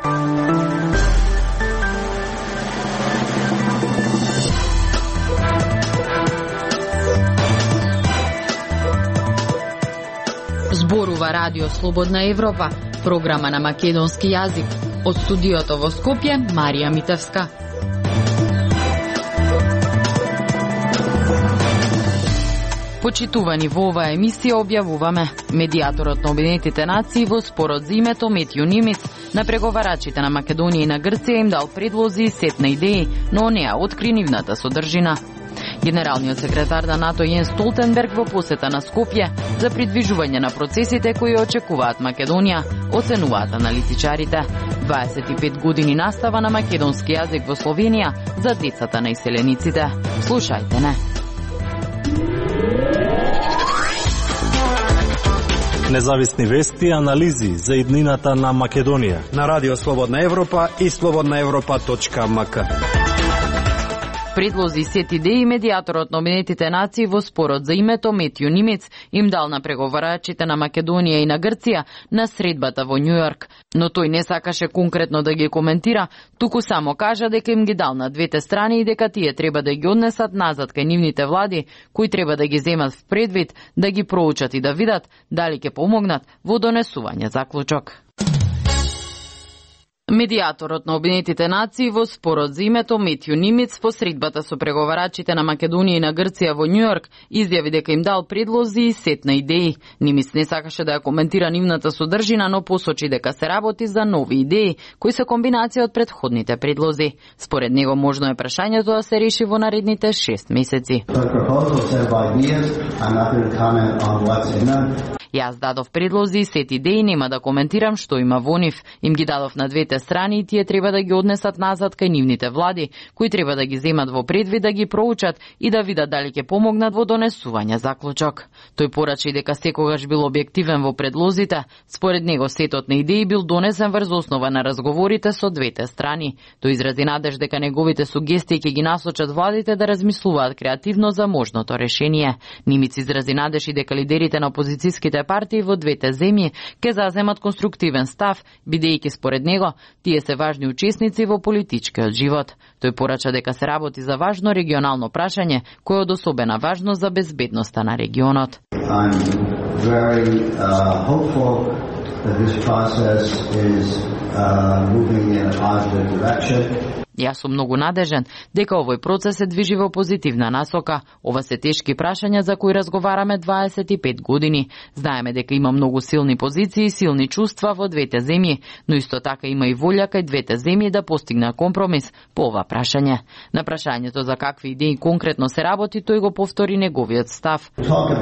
Зборува Радио Слободна Европа, програма на македонски јазик. Од студиото во Скопје, Марија Митевска. Почитувани, во оваа емисија објавуваме: медијаторот на Обединетите нации во спорот за името Метју Нимиц на преговарачите на Македонија и на Грција им дал предлози и сет на идеи, но не ја откри нивната содржина. Генералниот секретар на НАТО Јенс Столтенберг во посета на Скопје за придвижување на процесите кои очекуваат Македонија, оценуваат аналитичарите. 25 години настава на македонски јазик во Словенија за децата на иселениците. Слушајте не. Независни вести и анализи за иднината на Македонија на Радио Слободна Европа и slobodnaevropa.mk. Предлози и сет идеи медијаторот на Обединетите нации во спорот за името Метју Нимиц им дал на преговарачите на Македонија и на Грција на средбата во Њујорк, но тој не сакаше конкретно да ги коментира, туку само кажа дека им ги дал на двете страни и дека тие треба да ги однесат назад кај нивните влади, кои треба да ги земат в предвид, да ги проучат и да видат дали ќе помогнат во донесување заклучок. Медијаторот на Обединетите нации во спорот за името Метју Нимиц по средбата со преговарачите на Македонија и на Грција во Њујорк изјави дека им дал предлози и сет на идеи. Нимиц не сакаше да ја коментира нивната содржина, но посочи дека се работи за нови идеи, кои се комбинација од претходните предлози. Според него можно е прашањето да се реши во наредните 6 месеци. Јас дадов предлози и сет идеи, нема да коментирам што има во нив. Им ги дадов на двете страни и тие треба да ги однесат назад кај нивните влади, кои треба да ги земат во предвид, да ги проучат и да видат дали ќе помогнат во донесување заклучок. Тој порачи дека секогаш бил објективен во предлозите. Според него сетот на идеи бил донесен врз основа на разговорите со двете страни. Тој изрази надеж дека неговите сугестии ќе ги насочат владите да размислуваат креативно за можното решение. Нимиц изрази надеж и дека лидерите на опозицијските партии во двете земји ќе заземат конструктивен став, бидејќи според него тие се важни учесници во политичкиот живот. Тој порача дека се работи за важно регионално прашање, кое е од особена важност за безбедноста на регионот. I'm very hopeful that this process is moving in a positive direction. Јас сум многу надежен дека овој процес се движи во позитивна насока. Ова се тешки прашања за кои разговараме 25 години. Знаеме дека има многу силни позиции и силни чувства во двете земји, но исто така има и волја кај двете земји да постигнат компромис по ова прашање. На прашањето за какви идеи конкретно се работи, тој го повтори неговиот став.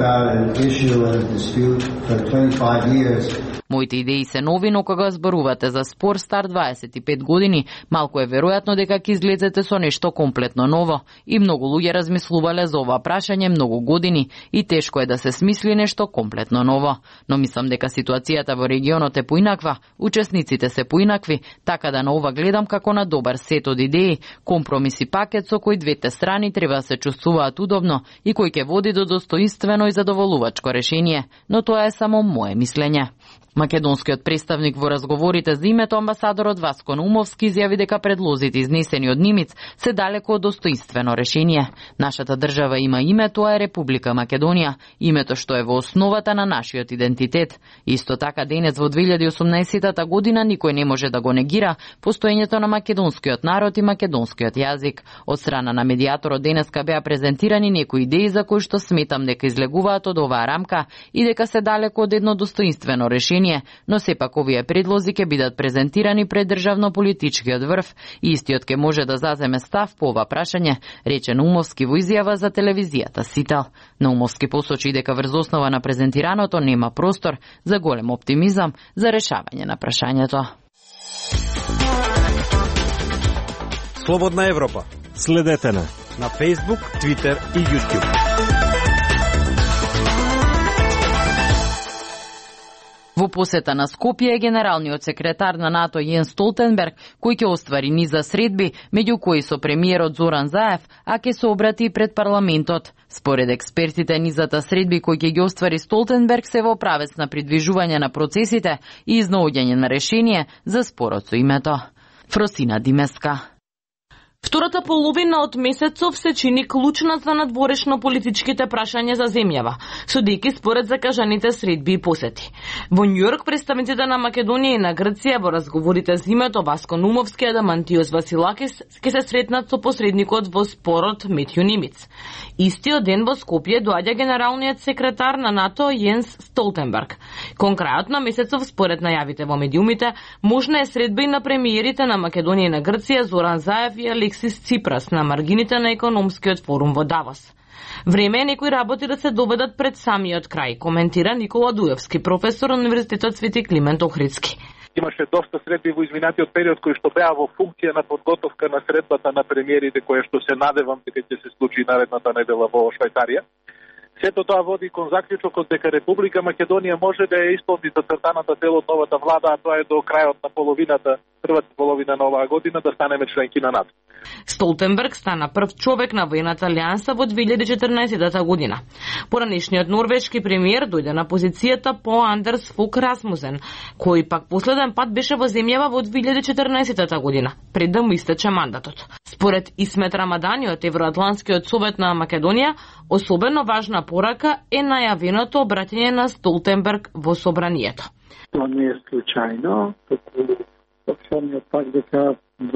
Моите идеи се нови, но кога зборувате за спор стар 25 години, малку е веројатно дека ќе излезете со нешто комплетно ново. И многу луѓе размислувале за ова прашање многу години и тешко е да се смисли нешто комплетно ново. Но мислам дека ситуацијата во регионот е поинаква, учесниците се поинакви, така да на ова гледам како на добар сет од идеи, компромис и пакет со кој двете страни треба да се чувствуваат удобно и кој ќе води до достоинствено и задоволувачко решение, но тоа е само мое мислење. Македонскиот представник во разговорите за името амбасадорот Васко Наумовски изјави дека предлозите изнесени од Нимиц се далеко од достоинствено решение. Нашата држава има име, тоа е Република Македонија, името што е во основата на нашиот идентитет. Исто така денес во 2018 година никој не може да го негира постоењето на македонскиот народ и македонскиот јазик. Од страна на медијаторот денеска беа презентирани некои идеи за кои што сметам дека излегуваат од оваа рамка и дека се далеко од едно достоинствено решение, но сепак овие предлози ќе бидат презентирани пред државно-политичкиот врв и истиот ќе може да заземе став по ова прашање, рече Наумовски во изјава за телевизијата Сител. Наумовски посочи дека врз основа на презентираното нема простор за голем оптимизам за решавање на прашањето. Слободна Европа. Следете на Facebook, Twitter и YouTube. Во посета на Скопје е генералниот секретар на НАТО Јенс Столтенберг, кој ќе оствари низа средби, меѓу кои со премиерот Зоран Заев, а ќе се обрати и пред парламентот. Според експертите, низата средби кои ќе ги оствари Столтенберг се во правец на придвижување на процесите и изнаоѓање на решение за спорот со името. Фросина Димеска. Втората половина од месецов се чини клучна за надворешно политичките прашања за земјава, судејќи според закажаните средби и посети. Во Њујорк представниците на Македонија и на Грција во разговорите за името Васко Нумовски и Адамантиос Василакис ќе се сретнат со посредникот во спорот Метју Нимиц. Истиот ден во Скопје доаѓа генералниот секретар на НАТО Јенс Столтенберг. Кон крајот на месецов, според најавите во медиумите, можна е средба и на премиерите на Македонија и на Грција Зоран Заев и Алексис Ципрас на маргините на економскиот форум во Давос. Време е некои работи да се доведат пред самиот крај, коментира Никола Дуевски, професор на Универзитетот Свети Климент Охридски. Имаше доста средби во изминатиот период кои што беа во функција на подготовка на средбата на премиерите, која што се надевам дека ќе се случи наредната недела во Швајцарија. Сето тоа води кон заклучокот дека Република Македонија може да ја исполни зацртаната цел од новата влада, а тоа е до крајот на првата половина на оваа година да станеме членки на НАТО. Столтенберг стана прв човек на воената алијанса во 2014 година. Поранешниот норвешки премиер дојде на позицијата по Андерс Фок Расмусен, кој пак последен пат беше во земјава во 2014 година, пред да му истече мандатот. Според Исмет Рамадани од Евроатланскиот совет на Македонија, особено важна порака е најавеното обраќање на Столтенберг во собранието. Тоа не е случајно, току самиот факт дека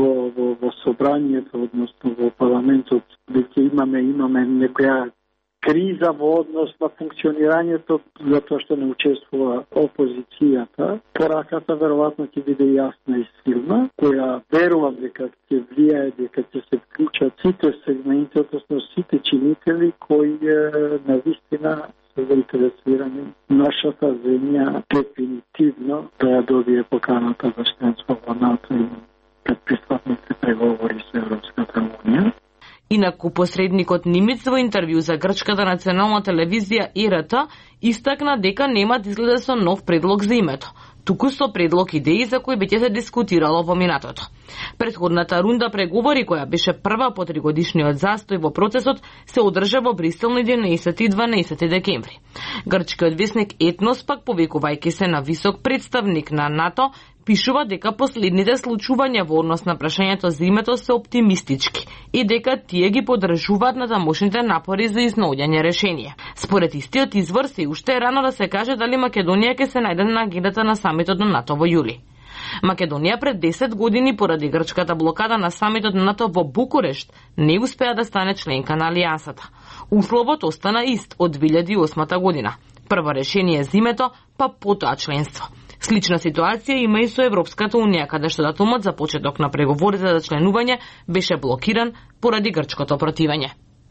во собранието, односно во парламентот, дека имаме некоја криза во однос на функционирањето, затоа што не учествува опозицијата. Пораката веројатно ќе биде јасна и силна, која верувам дека ќе влијае, дека ќе се вклучат сите сегменти, односно сите чинители кои навистина се заинтересирани нашата земја дефинитивно да ја добие поканата за членство во НАТО и предпристапните преговори со Европската унија. Инаку посредникот Нимиц во интервју за грчката национална телевизија ИРТ истакна дека нема да изгледа со нов предлог за името, туку со предлог идеи за кои веќе се дискутирало во минатото. Претходната рунда преговори, која беше прва по 3-годишниот застој во процесот, се одржа во Брисел на 11 и 12 декември. Грчкиот весник Етнос, пак повикувајќи се на висок представник на НАТО, пишува дека последните случувања во однос на прашањето за името се оптимистички и дека тие ги поддржуваат на тамошните напори за изнаоѓање решение. Според истиот извор, се уште е рано да се каже дали Македонија ќе се најде на агендата на самитот на НАТО во јули. Македонија пред 10 години поради грчката блокада на самитот на НАТО во Букурешт не успеа да стане членка на алијансата. Условот остана ист од 2008 година. Прво решение за името, па потоа членство. Слична ситуација има и со Европската унија, каде што датумот за почеток на преговорите за членување беше блокиран поради грчкото противење.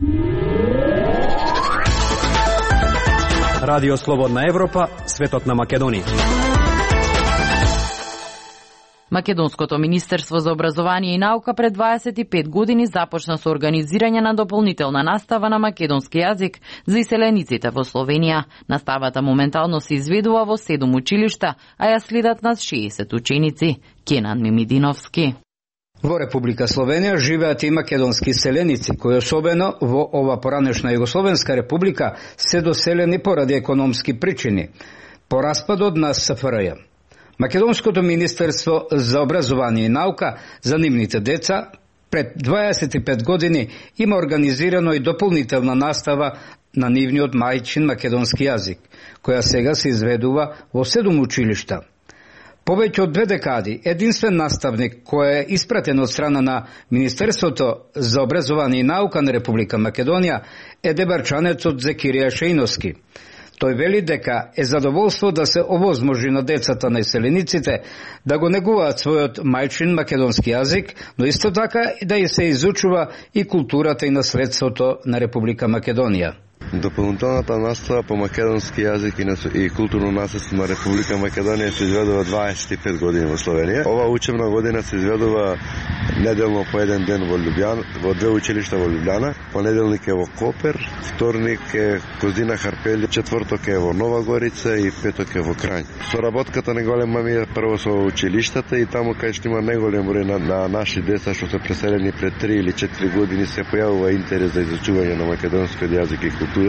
Радио Слободна Европа, светот на Македонија. Македонското Министерство за образование и наука пред 25 години започна со организирање на дополнителна настава на македонски јазик за иселениците во Словенија. Наставата моментално се изведува во 7 училишта, а ја следат над 60 ученици. Кенан Мимидиновски. Во Република Словенија живеат и македонски иселеници, кои особено во ова поранешна Југословенска република се доселени поради економски причини, по распадот на СФРЈ. Македонското Министерство за образование и наука за нивните деца пред 25 години има организирано и дополнителна настава на нивниот мајчин македонски јазик, која сега се изведува во 7 училишта. Повеќе од 2 декади, единствен наставник кој е испратен од страна на Министерството за образование и наука на Република Македонија е дебарчанецот Зекирија Шејновски. Тој вели дека е задоволство да се овозможи на децата на иселениците да го негуваат својот мајчин македонски јазик, но исто така и да и се изучува и културата и наследството на Република Македонија. Дополнителната настава по македонски јазик и културно наследство на Република Македонија се изведува 25 години во Словенија. Ова учебна година се изведува неделно по еден ден во Лјубљана, во две училишта во Лјубљана, понеделник е во Копер, вторник е Козина Харпели, четврток е во Нова Горица и петок е во Крањ. Соработката најголема ми е прво со училиштата и таму кај што има најголем број на наши деца што се преселени пред 3 или 4 години се појавува интерес за изучување на македонскиот јазик и култура.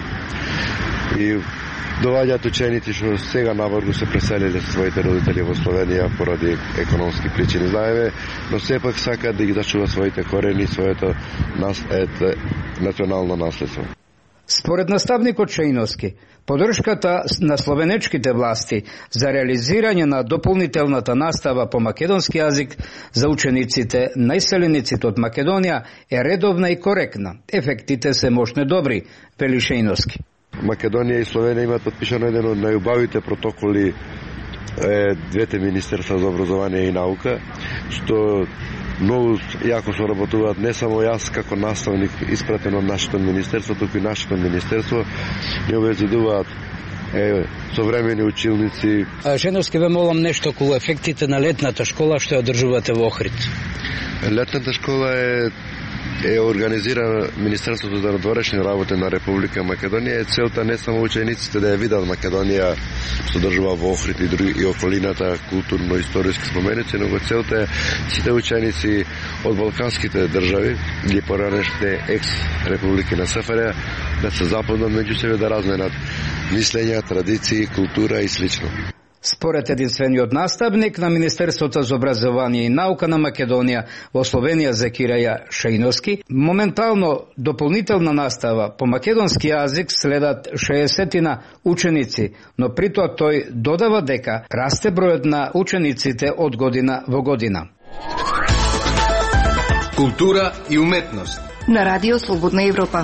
И доаѓаат ученици што сега наврго се преселиле со своите родители во Словенија поради економски причини. Знаеме, но сепак сакаат да ги зачуваат своите корени, своето национално наследство. Според наставникот Шејновски, поддршката на словенечките власти за реализирање на дополнителната настава по македонски јазик за учениците најселениците од Македонија е редовна и коректна. Ефектите се мощно добри, вели Шејновски. Македонија и Словенија имаат подпишано еден од најубавите протоколи двете министерства за образование и наука, што многу јако соработуваат не само јас како наставник испратен од нашето министерство, туку и нашето министерство ја обезбедуваат современи училници. Шејновски, ве молам нешто околу ефектите на летната школа што ја одржувате во Охрид. Летната школа е организирана Министерството за надворешни работи на Република Македонија. Целта не само учениците да ја видат Македонија што држува во Охрид и други и околината културно-историски споменици, но целта е сите ученици од балканските држави или поранешните екс-републики на СФР да се запознат меѓу себе, да разменат мислења, традиции, култура и слично. Според единствениот наставник на Министерството за образование и наука на Македонија во Словенија Закираја Шејновски, моментално дополнителна настава по македонски јазик следат 60 ученици, но при тоа тој додава дека расте бројот на учениците од година во година. Култура и уметност на Радио Слободна Европа.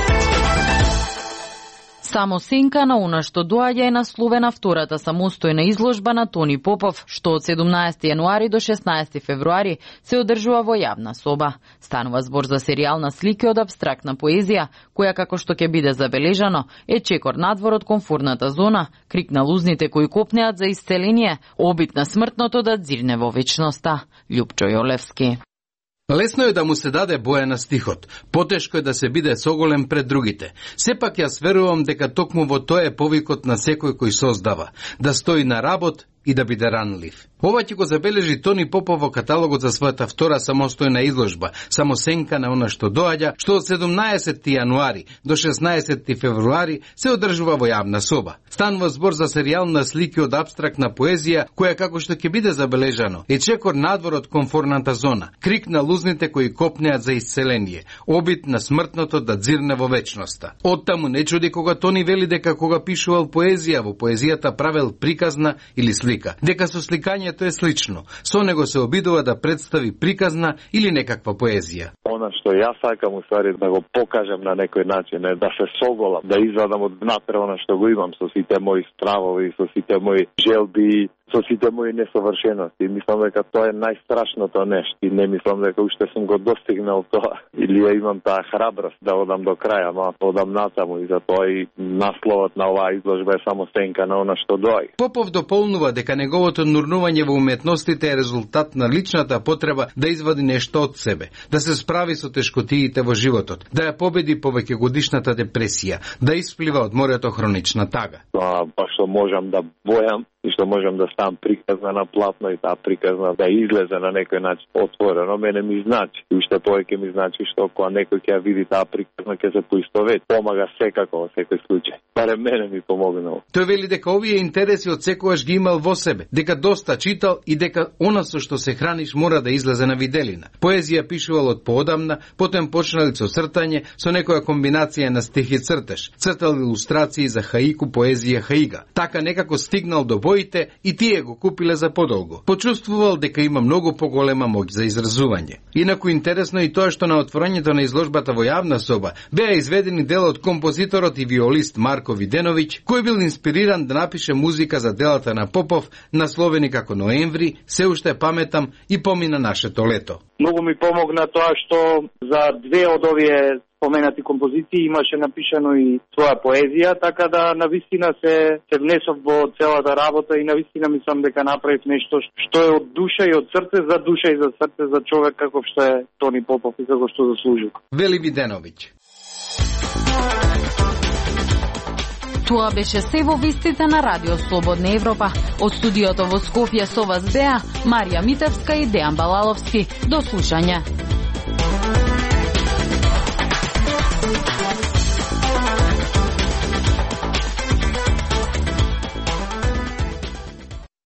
Само сенка на она што доаѓа е насловена втората самостојна изложба на Тони Попов, што од 17 јануари до 16 февруари се одржува во јавна соба. Станува збор за серијална слики од абстрактна поезија, која, како што ќе биде забележано, е чекор надвор од комфортната зона, крик на лузните кои копнеат за исцеление, обид на смртното да дзирне во вечноста. Љупчо Јолевски. Лесно е да му се даде боја на стихот, потешко е да се биде соголем пред другите. Сепак јас верувам дека токму во тоа е повикот на секој кој создава, да стои на работ и да биде ранлив. Ова ќе го забележи Тони Попов во каталогот за својата втора самостојна изложба, Само сенка на она што доаѓа, што од 17 јануари до 16 февруари се одржува во јавна соба. Станува збор за серијална слики од абстрактна поезија, која, како што ќе биде забележано, е чекор надвор од комфортната зона, крик на лузните кои копнеат за исцеление, обид на смртното да дзирне во вечноста. Оттаму не чуди кога Тони вели дека кога пишувал поезија, во поезијата правел приказна или слика, дека со сликањето е слично. Со него се обидува да представи приказна или некаква поезија. Она што јас сакам уствари да го покажам на некој начин е да се соголам, да извадам од внатре она што го имам со сите мои стравови, со сите мои желби, со сите мои несовршености. Мислам дека тоа е најстрашното нешто и не мислам дека уште сум го достигнал тоа или ја имам таа храброст да одам до краја, но одам натаму и затоа и насловот на оваа изложба е Само сенка на она што доаѓа. Попов дополнува дека неговото нурнување во уметностите е резултат на личната потреба да извади нешто од себе, да се справи со тешкотиите во животот, да ја победи повеќегодишната депресија, да исплива од морето хронична тага. Па што можам да бојам и што можам да ставам приказна на платно и таа приказна да излезе на некој начин отворено, мене ми значи. И уште повеќе ми значи што кога некој ќе ја види таа приказна ќе се поистовети. Помага секако во секој случај. Барем мене ми помогнало. Тој вели дека овие интереси од секогаш ги имал во себе, дека доста читал и дека она со што се храниш мора да излезе на виделина. Поезија пишувал од поодамна, потем почнал со цртање, со некоја комбинација на стих и цртеж. Цртал илустрации за хаику, поезија, хаига. Така некако стигнал до боите и тие го купиле за подолго. Почувствувал дека има многу поголема моќ за изразување. Инаку интересно и тоа што на отворањето на изложбата во јавна соба беа изведени дел од композиторот и виолист Марко Виденовиќ, кој бил инспириран да напише музика за делата на Попов, насловени како Ноември, Се уште паметам и Помина нашето лето. Многу ми помогна тоа што за две од овие споменати композиции, имаше напишано и своја поезија, така да навистина се внесов во целата работа и навистина мислам дека направив нешто што е од душа и од срце за душа и за срце за човек како што е Тони Попов и како што заслужил. Вели Виденовиќ. Тоа беше се во вестите на Радио Слободна Европа. Од студиото во Скопје со вас беа Марија Митевска и Дејан Балаловски. До слушање.